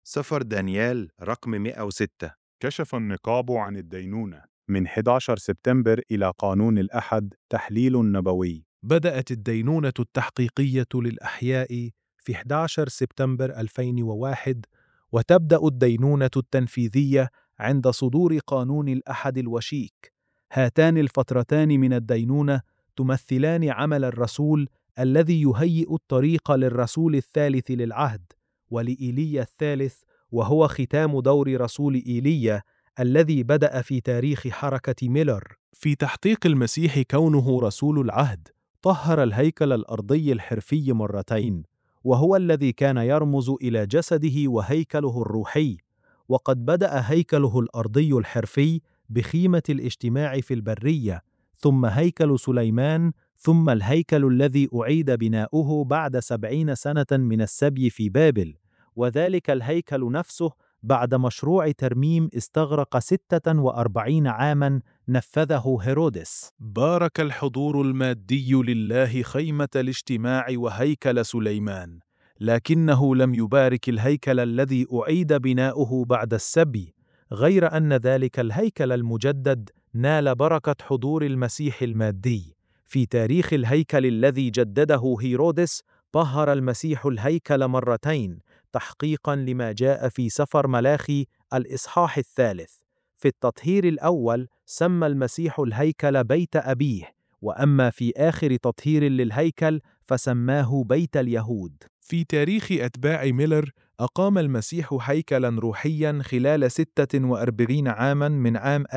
سفر دانيال رقم 106. كشف النقاب عن الدينونة من 11 سبتمبر إلى قانون الأحد تحليل نبوي. بدأت الدينونة التحقيقية للأحياء في 11 سبتمبر 2001، وتبدأ الدينونة التنفيذية عند صدور قانون الأحد الوشيك. هاتان الفترتان من الدينونة تمثلان عمل الرسول الذي يهيئ الطريق للرسول الثالث للعهد ولإيليا الثالث، وهو ختام دور رسول إيليا الذي بدأ في تاريخ حركة ميلر. في تحقيق المسيح كونه رسول العهد، طهر الهيكل الأرضي الحرفي مرتين، وهو الذي كان يرمز إلى جسده وهيكله الروحي. وقد بدأ هيكله الأرضي الحرفي بخيمة الاجتماع في البرية، ثم هيكل سليمان، ثم الهيكل الذي أعيد بناؤه بعد 70 سنة من السبي في بابل، وذلك الهيكل نفسه بعد مشروع ترميم استغرق 46 عاماً نفذه هيرودس. بارك الحضور المادي لله خيمة الاجتماع وهيكل سليمان، لكنه لم يبارك الهيكل الذي أعيد بناؤه بعد السبي، غير أن ذلك الهيكل المجدد نال بركة حضور المسيح المادي. في تاريخ الهيكل الذي جدده هيرودس، طهر المسيح الهيكل مرتين تحقيقاً لما جاء في سفر ملاخي الإصحاح الثالث. في التطهير الأول سمى المسيح الهيكل بيت أبيه، وأما في آخر تطهير للهيكل فسماه بيت اليهود. في تاريخ أتباع ميلر، أقام المسيح هيكلاً روحياً خلال 46 عاماً من عام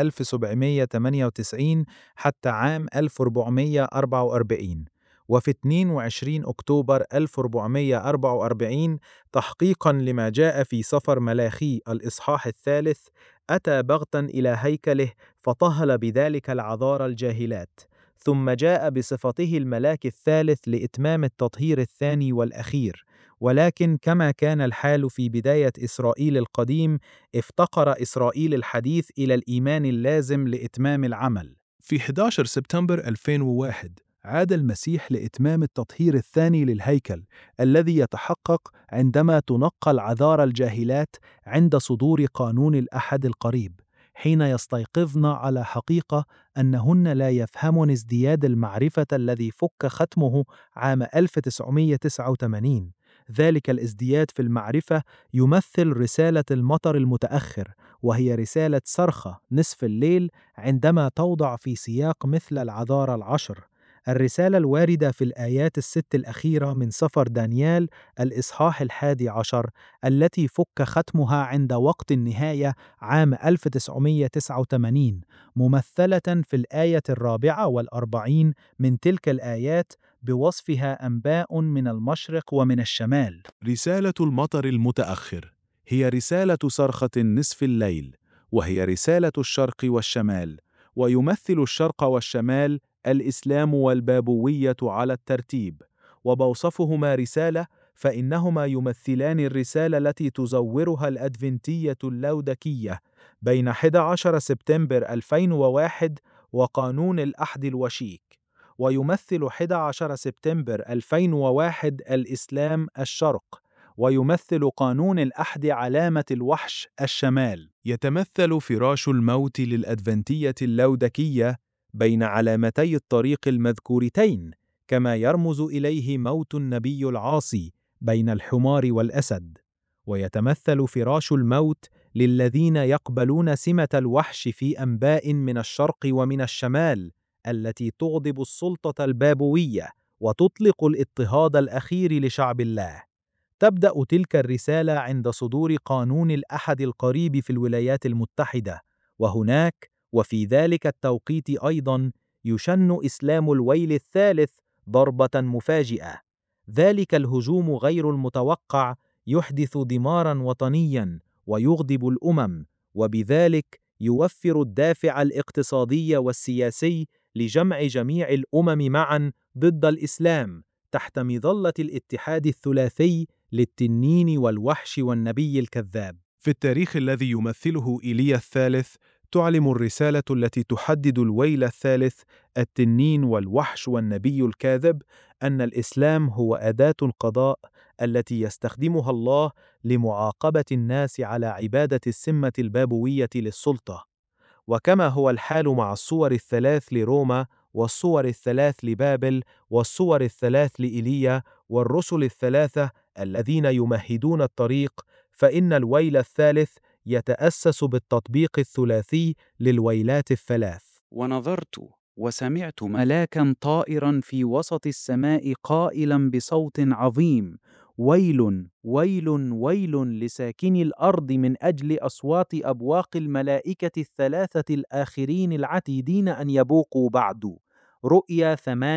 1798 حتى عام 1444. وفي 22 أكتوبر 1444، تحقيقاً لما جاء في سفر ملاخي الإصحاح الثالث، أتى بغتاً إلى هيكله فطهل بذلك العذارى الجاهلات، ثم جاء بصفته الملاك الثالث لإتمام التطهير الثاني والأخير. ولكن كما كان الحال في بداية إسرائيل القديم، افتقر إسرائيل الحديث إلى الإيمان اللازم لإتمام العمل. في 11 سبتمبر 2001 عاد المسيح لإتمام التطهير الثاني للهيكل، الذي يتحقق عندما تنقى العذارى الجاهلات عند صدور قانون الأحد القريب، حين يستيقظن على حقيقة أنهن لا يفهمن ازدياد المعرفة الذي فك ختمه عام 1989. ذلك الازدياد في المعرفة يمثل رسالة المطر المتأخر، وهي رسالة صرخة نصف الليل عندما توضع في سياق مثل العذارى العشر. الرسالة الواردة في الآيات الست الأخيرة من سفر دانيال الإصحاح 11، التي فك ختمها عند وقت النهاية عام 1989، ممثلة في الآية 44 من تلك الآيات بوصفها أنباء من المشرق ومن الشمال. رسالة المطر المتأخر هي رسالة صرخة نصف الليل، وهي رسالة الشرق والشمال، ويمثل الشرق والشمال الإسلام والبابوية على الترتيب، وبوصفهما رسالة فإنهما يمثلان الرسالة التي تزورها الأدفنتية اللودكية بين 11 سبتمبر 2001 وقانون الأحد الوشيك. ويمثل 11 سبتمبر 2001 الإسلام الشرق، ويمثل قانون الأحد علامة الوحش الشمال. يتمثل فراش الموت للأدفنتية اللودكية بين علامتي الطريق المذكورتين، كما يرمز إليه موت النبي العاصي بين الحمار والأسد. ويتمثل فراش الموت للذين يقبلون سمة الوحش في أنباء من الشرق ومن الشمال، التي تغضب السلطة البابوية وتطلق الاضطهاد الأخير لشعب الله. تبدأ تلك الرسالة عند صدور قانون الأحد القريب في الولايات المتحدة، وهناك وفي ذلك التوقيت أيضاً يشن إسلام الويل الثالث ضربة مفاجئة. ذلك الهجوم غير المتوقع يحدث دماراً وطنياً ويغضب الأمم، وبذلك يوفر الدافع الاقتصادي والسياسي لجمع جميع الأمم معاً ضد الإسلام تحت مظلة الاتحاد الثلاثي للتنين والوحش والنبي الكذاب. في التاريخ الذي يمثله إيليا الثالث، تعلم الرسالة التي تحدد الويل الثالث، التنين والوحش والنبي الكاذب، أن الإسلام هو أداة القضاء التي يستخدمها الله لمعاقبة الناس على عبادة السمة البابوية للسلطة. وكما هو الحال مع الصور الثلاث لروما والصور الثلاث لبابل والصور الثلاث لإيليا والرسل الثلاثة الذين يمهدون الطريق، فإن الويل الثالث يتأسس بالتطبيق الثلاثي للويلات الثلاث. ونظرت وسمعت ملاكا طائرا في وسط السماء قائلا بصوت عظيم: ويل ويل ويل لساكني الأرض من أجل أصوات أبواق الملائكة الثلاثة الآخرين العتيدين أن يبوقوا بعد. رؤيا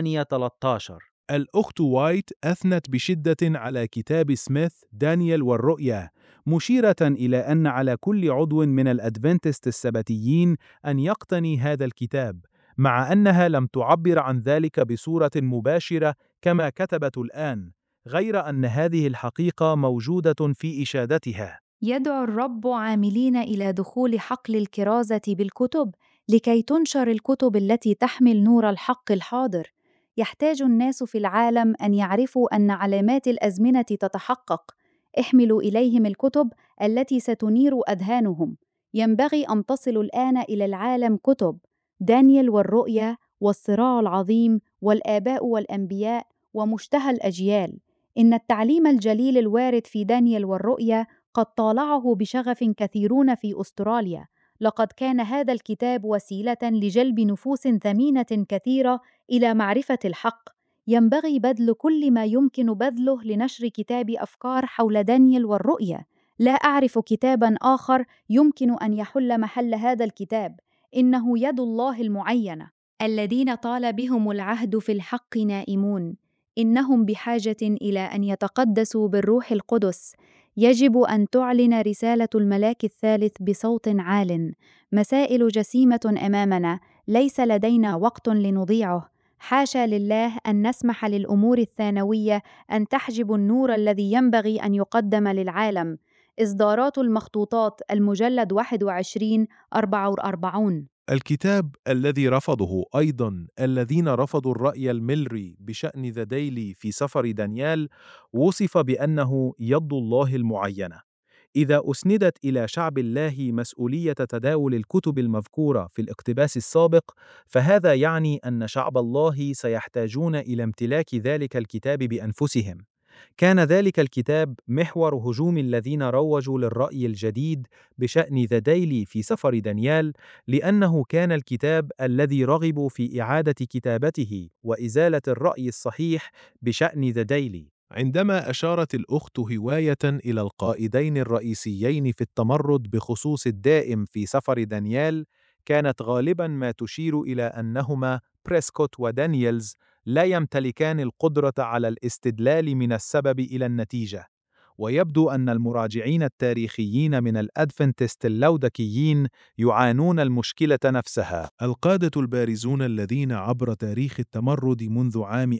8:13. الأخت وايت أثنت بشدة على كتاب سميث دانيال والرؤيا، مشيرة إلى أن على كل عضو من الأدفنتست السبتيين أن يقتني هذا الكتاب، مع أنها لم تعبر عن ذلك بصورة مباشرة كما كتبت الآن، غير أن هذه الحقيقة موجودة في إشادتها. يدعو الرب عاملين إلى دخول حقل الكرازة بالكتب لكي تنشر الكتب التي تحمل نور الحق الحاضر. يحتاج الناس في العالم أن يعرفوا أن علامات الأزمنة تتحقق. احملوا إليهم الكتب التي ستنير أذهانهم. ينبغي أن تصلوا الآن إلى العالم كتب دانيال والرؤيا والصراع العظيم والآباء والأنبياء ومشتهى الأجيال. إن التعليم الجليل الوارد في دانيال والرؤيا قد طالعه بشغف كثيرون في أستراليا. لقد كان هذا الكتاب وسيلة لجلب نفوس ثمينة كثيرة إلى معرفة الحق. ينبغي بذل كل ما يمكن بذله لنشر كتاب أفكار حول دانيال والرؤيا. لا أعرف كتاباً آخر يمكن أن يحل محل هذا الكتاب. إنه يد الله المعينة. الذين طال بهم العهد في الحق نائمون. إنهم بحاجة إلى أن يتقدسوا بالروح القدس. يجب أن تعلن رسالة الملاك الثالث بصوت عال. مسائل جسيمة أمامنا، ليس لدينا وقت لنضيعه. حاشا لله أن نسمح للأمور الثانوية أن تحجب النور الذي ينبغي أن يقدم للعالم. إصدارات المخطوطات المجلد 21-44. الكتاب الذي رفضه أيضاً الذين رفضوا الرأي الملري بشأن ذا ديلي في سفر دانيال وصف بأنه يد الله المعينة. إذا أسندت إلى شعب الله مسؤولية تداول الكتب المذكورة في الاقتباس السابق، فهذا يعني أن شعب الله سيحتاجون إلى امتلاك ذلك الكتاب بأنفسهم. كان ذلك الكتاب محور هجوم الذين روجوا للرأي الجديد بشأن ذا ديلي في سفر دانيال، لأنه كان الكتاب الذي رغبوا في إعادة كتابته وإزالة الرأي الصحيح بشأن ذا ديلي. عندما أشارت الأخت هواية إلى القائدين الرئيسيين في التمرد بخصوص الدائم في سفر دانيال، كانت غالباً ما تشير إلى أنهما بريسكوت ودانييلز لا يمتلكان القدرة على الاستدلال من السبب إلى النتيجة. ويبدو أن المراجعين التاريخيين من الأدفنتست اللودكيين يعانون المشكلة نفسها. القادة البارزون الذين عبر تاريخ التمرد منذ عام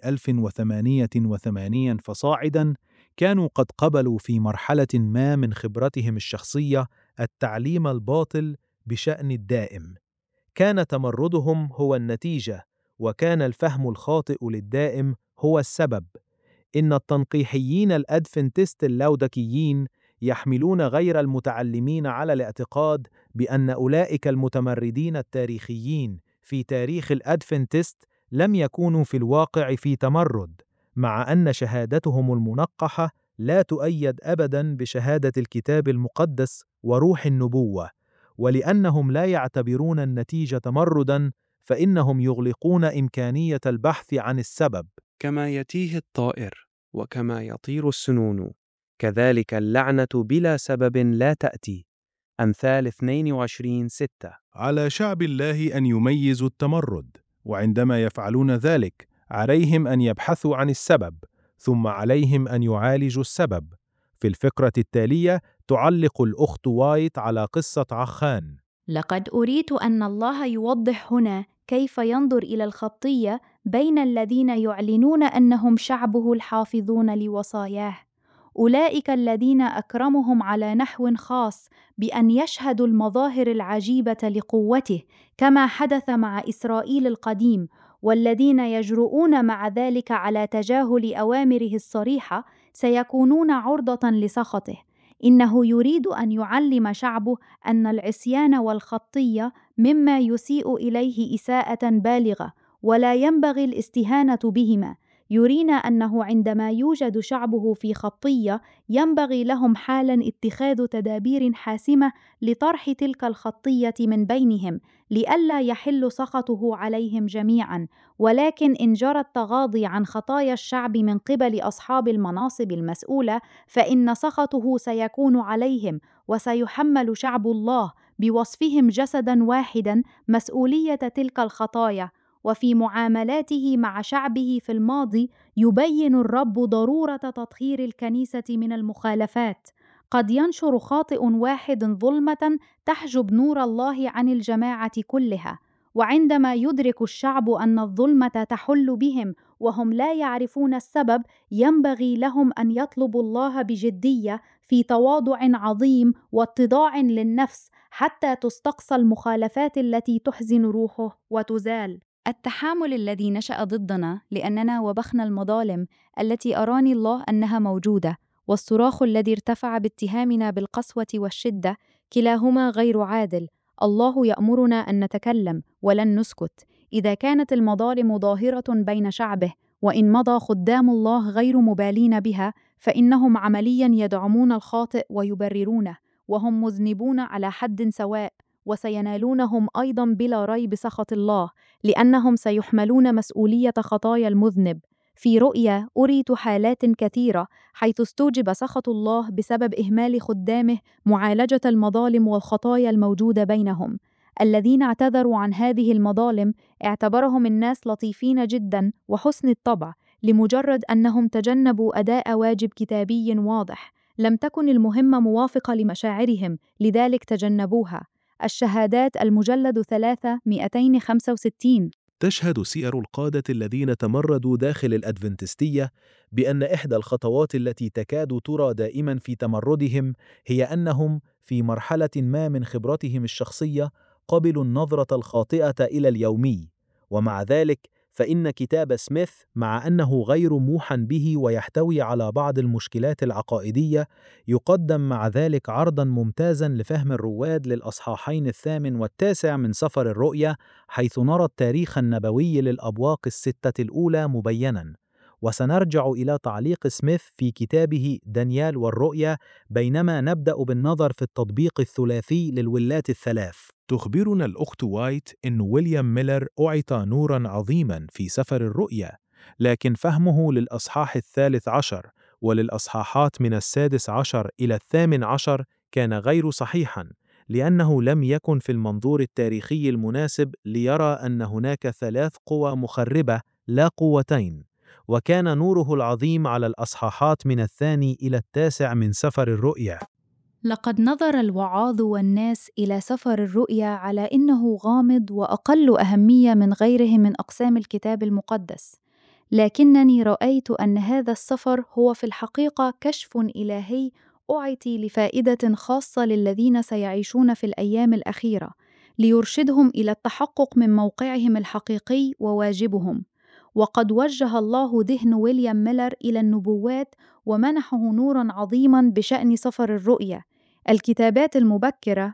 1088 فصاعدا كانوا قد قبلوا في مرحلة ما من خبرتهم الشخصية التعليم الباطل بشأن الدائم. كان تمردهم هو النتيجة، وكان الفهم الخاطئ للدائم هو السبب. إن التنقيحيين الأدفنتست اللودكيين يحملون غير المتعلمين على الاعتقاد بأن أولئك المتمردين التاريخيين في تاريخ الأدفنتست لم يكونوا في الواقع في تمرد، مع أن شهادتهم المنقحة لا تؤيد أبداً بشهادة الكتاب المقدس وروح النبوة. ولأنهم لا يعتبرون النتيجة تمرداً، فإنهم يغلقون إمكانية البحث عن السبب. كما يتيه الطائر وكما يطير السنون، كذلك اللعنة بلا سبب لا تأتي. أمثال 22:6. على شعب الله أن يميزوا التمرد، وعندما يفعلون ذلك عليهم أن يبحثوا عن السبب، ثم عليهم أن يعالجوا السبب. في الفقرة التالية تعلق الأخت وايت على قصة عخان. لقد أريد أن الله يوضح هنا كيف ينظر إلى الخطية بين الذين يعلنون أنهم شعبه الحافظون لوصاياه. أولئك الذين أكرمهم على نحو خاص بأن يشهدوا المظاهر العجيبة لقوته كما حدث مع إسرائيل القديم، والذين يجرؤون مع ذلك على تجاهل أوامره الصريحة سيكونون عرضة لسخطه. إنه يريد أن يعلم شعبه أن العصيان والخطية مما يسيء إليه إساءة بالغة، ولا ينبغي الاستهانة بهما. يرينا أنه عندما يوجد شعبه في خطية ينبغي لهم حالاً اتخاذ تدابير حاسمة لطرح تلك الخطية من بينهم، لئلا يحل سخطه عليهم جميعاً. ولكن إن جرى التغاضي عن خطايا الشعب من قبل أصحاب المناصب المسؤولة، فإن سخطه سيكون عليهم، وسيحمل شعب الله بوصفهم جسداً واحداً مسؤولية تلك الخطايا. وفي معاملاته مع شعبه في الماضي يبين الرب ضرورة تطهير الكنيسة من المخالفات. قد ينشر خاطئ واحد ظلمة تحجب نور الله عن الجماعة كلها، وعندما يدرك الشعب أن الظلمة تحل بهم وهم لا يعرفون السبب، ينبغي لهم أن يطلبوا الله بجدية في تواضع عظيم واتضاع للنفس حتى تستقصى المخالفات التي تحزن روحه وتزال. التحامل الذي نشأ ضدنا لأننا وبخنا المظالم التي أراني الله أنها موجودة، والصراخ الذي ارتفع باتهامنا بالقسوة والشدة، كلاهما غير عادل. الله يأمرنا أن نتكلم ولن نسكت. إذا كانت المظالم ظاهرة بين شعبه، وإن مضى خدام الله غير مبالين بها، فإنهم عملياً يدعمون الخاطئ ويبررونه، وهم مذنبون على حد سواء، وسينالونهم أيضاً بلا ريب سخط الله، لأنهم سيحملون مسؤولية خطايا المذنب. في رؤيا أريت حالات كثيرة حيث استوجب سخط الله بسبب إهمال خدامه معالجة المظالم والخطايا الموجودة بينهم. الذين اعتذروا عن هذه المظالم اعتبرهم الناس لطيفين جدا وحسن الطبع، لمجرد أنهم تجنبوا أداء واجب كتابي واضح. لم تكن المهمة موافقة لمشاعرهم، لذلك تجنبوها. الشهادات المجلد 3 265. تشهد سير القادة الذين تمردوا داخل الأدفنتستية بأن إحدى الخطوات التي تكاد ترى دائما في تمردهم هي أنهم في مرحلة ما من خبرتهم الشخصية قبلوا النظرة الخاطئة إلى اليومي. ومع ذلك فإن كتاب سميث، مع أنه غير موحى به ويحتوي على بعض المشكلات العقائدية، يقدم مع ذلك عرضاً ممتازاً لفهم الرواد للأصحاحين 8 و9 من سفر الرؤيا، حيث نرى التاريخ النبوي للأبواق الستة الأولى مبيناً. وسنرجع إلى تعليق سميث في كتابه دانيال والرؤيا، بينما نبدأ بالنظر في التطبيق الثلاثي للولات الثلاث. تخبرنا الأخت وايت إن ويليام ميلر أعطى نوراً عظيماً في سفر الرؤيا، لكن فهمه للأصحاح 13 وللأصحاحات من 16 إلى 18 كان غير صحيحاً، لأنه لم يكن في المنظور التاريخي المناسب ليرى أن هناك 3 قوى مخربة لا قوتين. وكان نوره العظيم على الأصحاحات من 2 إلى 9 من سفر الرؤيا. لقد نظر الوعاظ والناس إلى سفر الرؤيا على إنه غامض وأقل أهمية من غيره من أقسام الكتاب المقدس، لكنني رأيت أن هذا السفر هو في الحقيقة كشف إلهي أعطي لفائدة خاصة للذين سيعيشون في الأيام الأخيرة، ليرشدهم إلى التحقق من موقعهم الحقيقي وواجبهم. وقد وجه الله ذهن ويليام ميلر إلى النبوات ومنحه نوراً عظيماً بشأن سفر الرؤيا. الكتابات المبكرة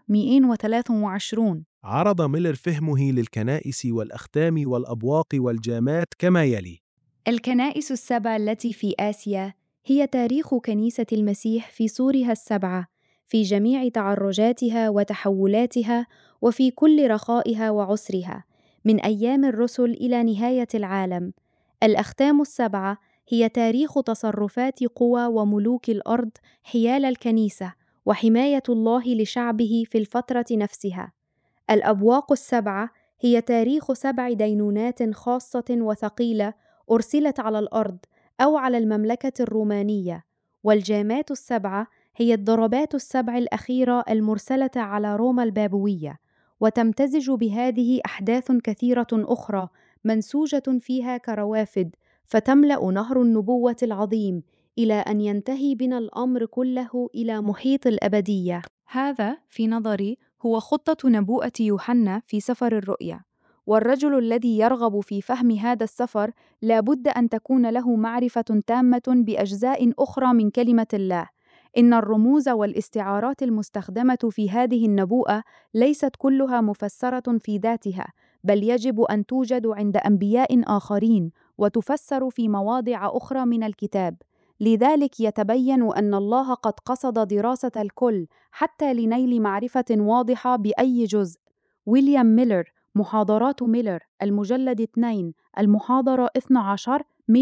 123. عرض ميلر فهمه للكنائس والأختام والأبواق والجامات كما يلي: الكنائس السبع التي في آسيا هي تاريخ كنيسة المسيح في صورها السبعة، في جميع تعرجاتها وتحولاتها، وفي كل رخائها وعسرها، من أيام الرسل إلى نهاية العالم. الأختام السبعة هي تاريخ تصرفات قوى وملوك الأرض حيال الكنيسة، وحماية الله لشعبه في الفترة نفسها. الأبواق السبعة هي تاريخ 7 دينونات خاصة وثقيلة أرسلت على الأرض أو على المملكة الرومانية. والجامات السبعة هي الضربات 7 الأخيرة المرسلة على روما البابوية، وتمتزج بهذه أحداث كثيرة أخرى منسوجة فيها كروافد، فتملأ نهر النبوة العظيم إلى أن ينتهي بنا الأمر كله إلى محيط الأبدية. هذا في نظري هو خطة نبوءة يوحنا في سفر الرؤيا، والرجل الذي يرغب في فهم هذا السفر لا بد أن تكون له معرفة تامة بأجزاء أخرى من كلمة الله. إن الرموز والاستعارات المستخدمة في هذه النبوءة ليست كلها مفسرة في ذاتها، بل يجب أن توجد عند أنبياء آخرين وتفسر في مواضع أخرى من الكتاب. لذلك يتبين أن الله قد قصد دراسة الكل حتى لنيل معرفة واضحة بأي جزء. ويليام ميلر، محاضرات ميلر، المجلد 2، المحاضرة 12،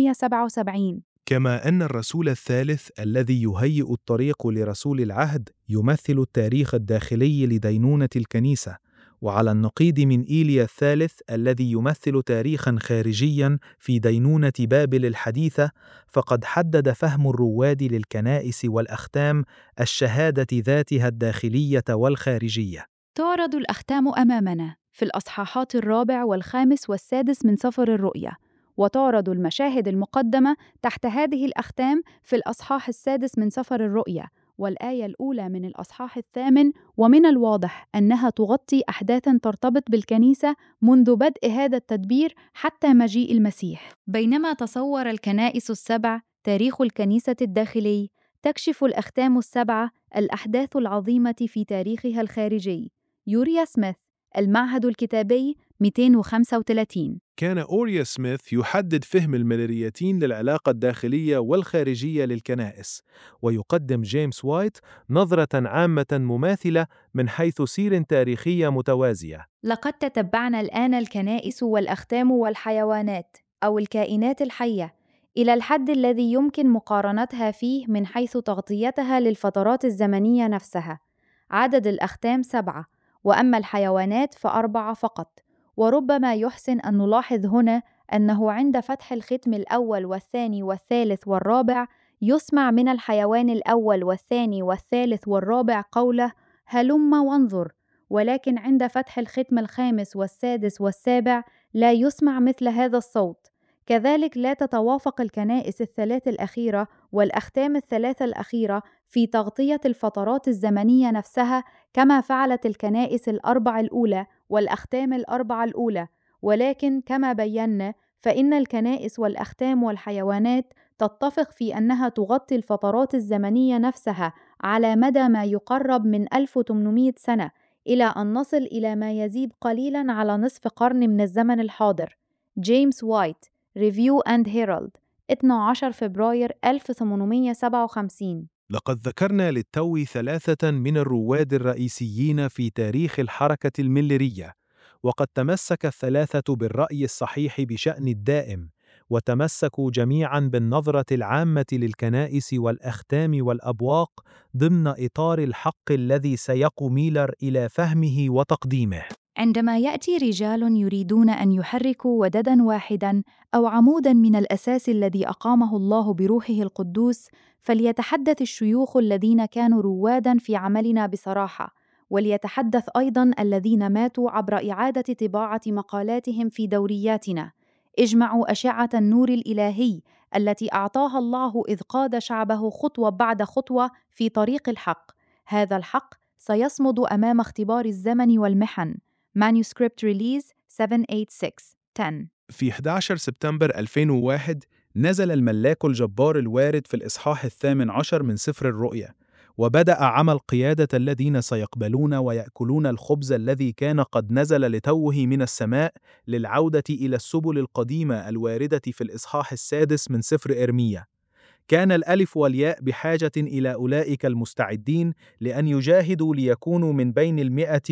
177. كما أن الرسول الثالث الذي يهيئ الطريق لرسول العهد يمثل التاريخ الداخلي لدينونة الكنيسة، وعلى النقيض من إيليا الثالث الذي يمثل تاريخاً خارجياً في دينونة بابل الحديثة، فقد حدد فهم الرواد للكنائس والأختام الشهادة ذاتها الداخلية والخارجية. تعرض الأختام أمامنا في الأصحاحات 4 و5 و6 من سفر الرؤيا، وتعرض المشاهد المقدمة تحت هذه الأختام في الأصحاح 6 من سفر الرؤيا والآية الأولى من الأصحاح 8. ومن الواضح أنها تغطي أحداثاً ترتبط بالكنيسة منذ بدء هذا التدبير حتى مجيء المسيح. بينما تصور الكنائس السبع تاريخ الكنيسة الداخلي، تكشف الأختام السبعة الأحداث العظيمة في تاريخها الخارجي. يوريا سميث، المعهد الكتابي، 235. كان أوريا سميث يحدد فهم الميلريتين للعلاقة الداخلية والخارجية للكنائس، ويقدم جيمس وايت نظرة عامة مماثلة من حيث سير تاريخية متوازية. لقد تتبعنا الآن الكنائس والأختام والحيوانات أو الكائنات الحية إلى الحد الذي يمكن مقارنتها فيه من حيث تغطيتها للفترات الزمنية نفسها. عدد الأختام 7، وأما الحيوانات ف4 فقط. وربما يحسن أن نلاحظ هنا أنه عند فتح الختم الأول والثاني والثالث والرابع يسمع من الحيوان الأول والثاني والثالث والرابع قوله هلم وانظر، ولكن عند فتح الختم الخامس والسادس والسابع لا يسمع مثل هذا الصوت. كذلك لا تتوافق الكنائس الثلاث الأخيرة والأختام الثلاثة الأخيرة في تغطية الفترات الزمنية نفسها كما فعلت الكنائس الأربع الأولى والأختام الأربعة الأولى. ولكن كما بينا فإن الكنائس والأختام والحيوانات تتفق في أنها تغطي الفترات الزمنية نفسها على مدى ما يقرب من 1800 سنة، إلى أن نصل إلى ما يزيد قليلاً على نصف قرن من الزمن الحاضر. جيمس وايت، ريفيو أند هيرالد، 12 فبراير 1857. لقد ذكرنا للتو 3 من الرواد الرئيسيين في تاريخ الحركة الميلرية، وقد تمسك ال3 بالرأي الصحيح بشأن الدائم، وتمسكوا جميعاً بالنظرة العامة للكنائس والأختام والأبواق ضمن إطار الحق الذي سيق ميلر إلى فهمه وتقديمه. عندما يأتي رجال يريدون أن يحركوا ودداً واحداً أو عموداً من الأساس الذي أقامه الله بروحه القدوس، فليتحدث الشيوخ الذين كانوا رواداً في عملنا بصراحة، وليتحدث أيضاً الذين ماتوا عبر إعادة طباعة مقالاتهم في دورياتنا. اجمعوا أشعة النور الإلهي التي أعطاها الله إذ قاد شعبه خطوة بعد خطوة في طريق الحق. هذا الحق سيصمد أمام اختبار الزمن والمحن. Manuscript Release 786-10. في 11 سبتمبر 2001 نزل الملاك الجبار الوارد في الإصحاح 18 من سفر الرؤيا، وبدأ عمل قيادة الذين سيقبلون ويأكلون الخبز الذي كان قد نزل لتوه من السماء للعودة إلى السبل القديمة الواردة في الإصحاح 6 من سفر إرميا. كان الألف والياء بحاجة إلى أولئك المستعدين لأن يجاهدوا ليكونوا من بين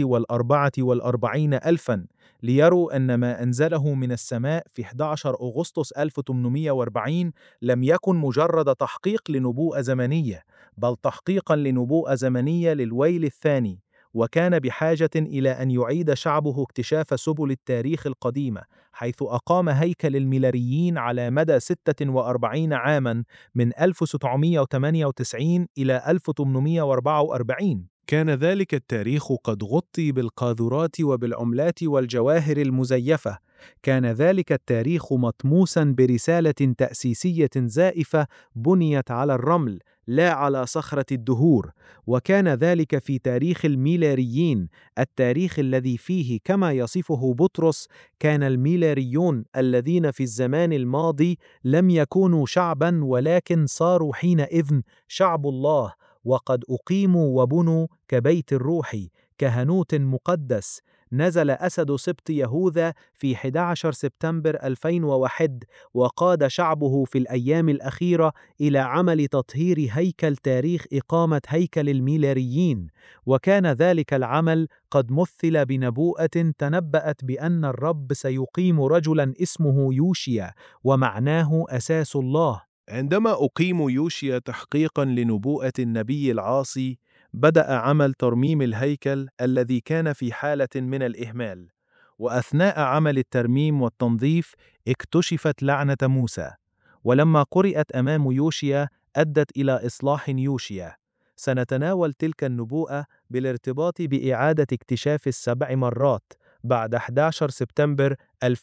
144 ألفاً، ليروا أن ما أنزله من السماء في 11 أغسطس 1840 لم يكن مجرد تحقيق لنبوءة زمنية، بل تحقيقاً لنبوءة زمنية للويل الثاني، وكان بحاجة إلى أن يعيد شعبه اكتشاف سبل التاريخ القديمة، حيث أقام هيكل الميلريين على مدى 46 عاماً من 1798 إلى 1844. كان ذلك التاريخ قد غطي بالقاذورات وبالعملات والجواهر المزيفة. كان ذلك التاريخ مطموسا برسالة تأسيسية زائفة بنيت على الرمل لا على صخرة الدهور. وكان ذلك في تاريخ الميلاريين، التاريخ الذي فيه كما يصفه بطرس كان الميلاريون الذين في الزمان الماضي لم يكونوا شعبا ولكن صاروا حينئذ شعب الله، وقد أقيموا وبنوا كبيت الروح كهنوت مقدس. نزل أسد سبط يهوذا في 11 سبتمبر 2001 وقاد شعبه في الأيام الأخيرة إلى عمل تطهير هيكل تاريخ إقامة هيكل الميلاريين. وكان ذلك العمل قد مثل بنبوءة تنبأت بأن الرب سيقيم رجلا اسمه يوشيا ومعناه أساس الله. عندما أقيم يوشيا تحقيقا لنبوءة النبي العاصي، بدأ عمل ترميم الهيكل الذي كان في حالة من الإهمال. وأثناء عمل الترميم والتنظيف اكتشفت لعنة موسى، ولما قرأت أمام يوشيا أدت إلى إصلاح يوشيا. سنتناول تلك النبوءة بالارتباط بإعادة اكتشاف ال7 مرات بعد 11 سبتمبر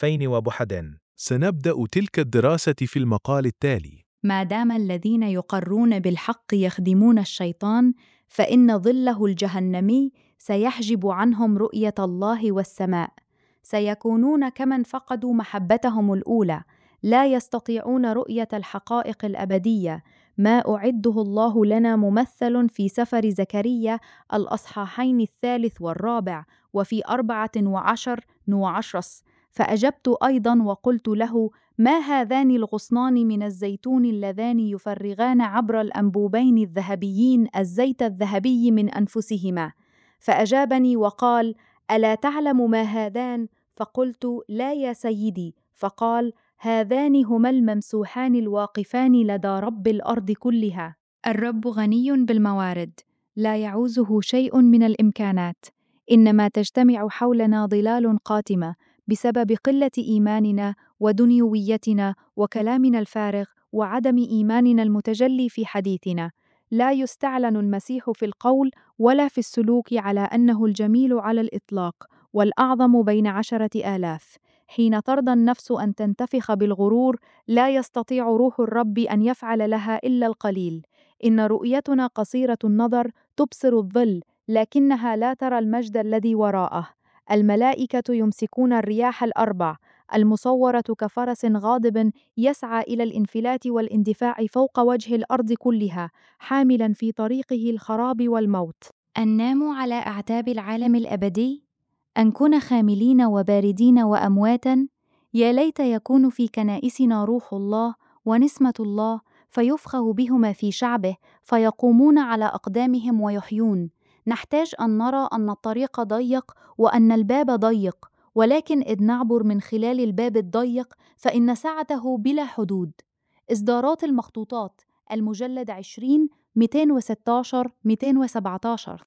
2001. سنبدأ تلك الدراسة في المقال التالي. ما دام الذين يقرون بالحق يخدمون الشيطان، فإن ظله الجهنمي سيحجب عنهم رؤية الله والسماء. سيكونون كمن فقدوا محبتهم الأولى، لا يستطيعون رؤية الحقائق الأبدية، ما أعده الله لنا ممثل في سفر زكريا الأصحاحين 3 و4 وفي 14 و10. فأجبت أيضا وقلت له: ما هذان الغصنان من الزيتون اللذان يفرغان عبر الأنبوبين الذهبيين الزيت الذهبي من أنفسهما؟ فأجابني وقال: ألا تعلم ما هذان؟ فقلت: لا يا سيدي. فقال: هذان هما الممسوحان الواقفان لدى رب الأرض كلها. الرب غني بالموارد، لا يعوزه شيء من الإمكانات، إنما تجتمع حولنا ظلال قاتمة بسبب قلة إيماننا ودنيويتنا وكلامنا الفارغ وعدم إيماننا المتجلي في حديثنا. لا يستعلن المسيح في القول ولا في السلوك على أنه الجميل على الإطلاق والأعظم بين 10,000. حين ترضى النفس أن تنتفخ بالغرور، لا يستطيع روح الرب أن يفعل لها إلا القليل. إن رؤيتنا قصيرة النظر تبصر الظل، لكنها لا ترى المجد الذي وراءه. الملائكة يمسكون الرياح ال4 المصورة كفرس غاضب يسعى إلى الانفلات والاندفاع فوق وجه الأرض كلها، حاملا في طريقه الخراب والموت. أن ناموا على أعتاب العالم الأبدي؟ أن نكون خاملين وباردين وأمواتا؟ يا ليت يكون في كنائسنا روح الله ونسمة الله، فيفخر بهما في شعبه، فيقومون على أقدامهم ويحيون. نحتاج أن نرى أن الطريق ضيق وأن الباب ضيق، ولكن إذ نعبر من خلال الباب الضيق فإن سعته بلا حدود. إصدارات المخطوطات، المجلد 20 216 217.